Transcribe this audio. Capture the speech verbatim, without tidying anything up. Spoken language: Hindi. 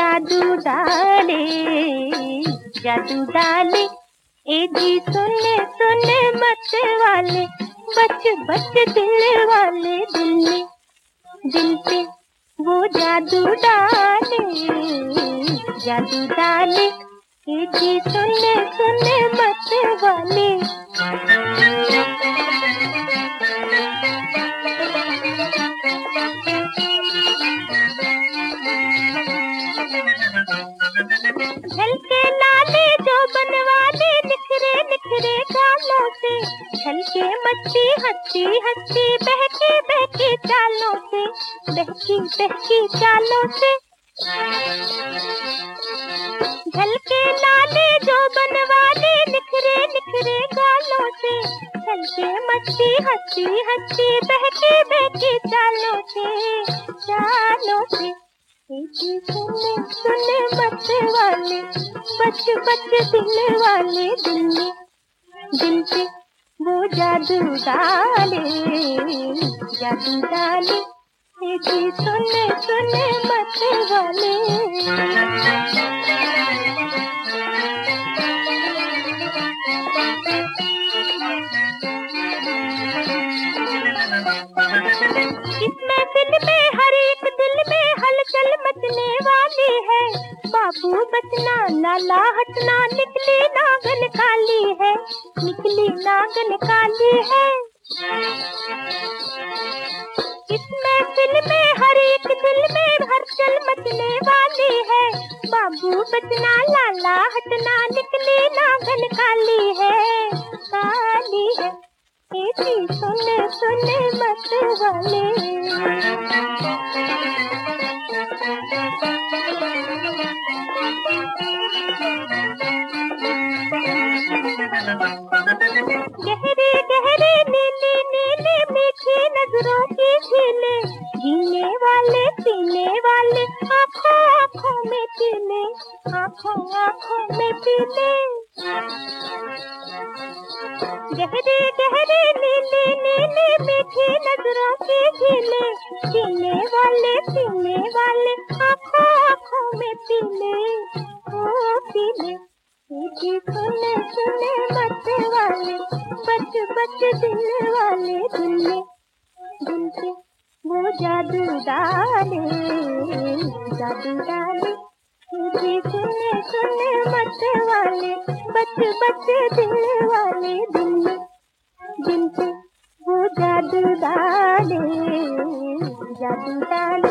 जादू डाले जादू डाले। ए जी सुने सुने मत वाले, बच बच दिल वाले, दिल में दिल पे वो जादू डाले जादू डाले। ए जी सुने सुने मत वाले। झलके लाले जो बनवाले, निखरे निखरे गालों से, झलके मस्ती हंसी हंसी, बहकी बहकी चालों से, बहकी बहकी चालों से। झलके लाले जो बनवाले, निखरे निखरे गालों से, झलके मस्ती हंसी हंसी, बहकी बहकी चालों से चालों से। सुने सुने मत वाले, बच बच दिल वाले, दिल में दिल पे वो जादू डाले जादू डाले। जी सुने सुने मत वाले। इस महफिल में हर एक दिल में हलचल मचने वाली है, बाबू बचना लाला हटना, निकली नागन काली है, निकली नागन काली है। इस महफिल में हर एक दिल में हलचल मचने वाली है, बाबू बचना लाला हटना, निकली नागन काली है काली है। जी सुने सुने मत वाले। गहरे गहरे नीले नीले मीठी नजरों की झीले, जीने वाले पीने वाले, आँखों आँखों में पीले, आँखों आँखों में पीले। गहरे गहरे नीले नीले मीठी नजरों की झीले, जीने वाले पीने वाले, आँखों आँखों में पीले ओ पीले। जी सुने सुने मत वाले, बच बच दिल वाले, दिल में दिल पे वो जादू डाले जादू डाले। जी सुने सुने मत वाले, बच बच दिल वाले, दिल में दिल पे वो जादू डाले जादू डाले।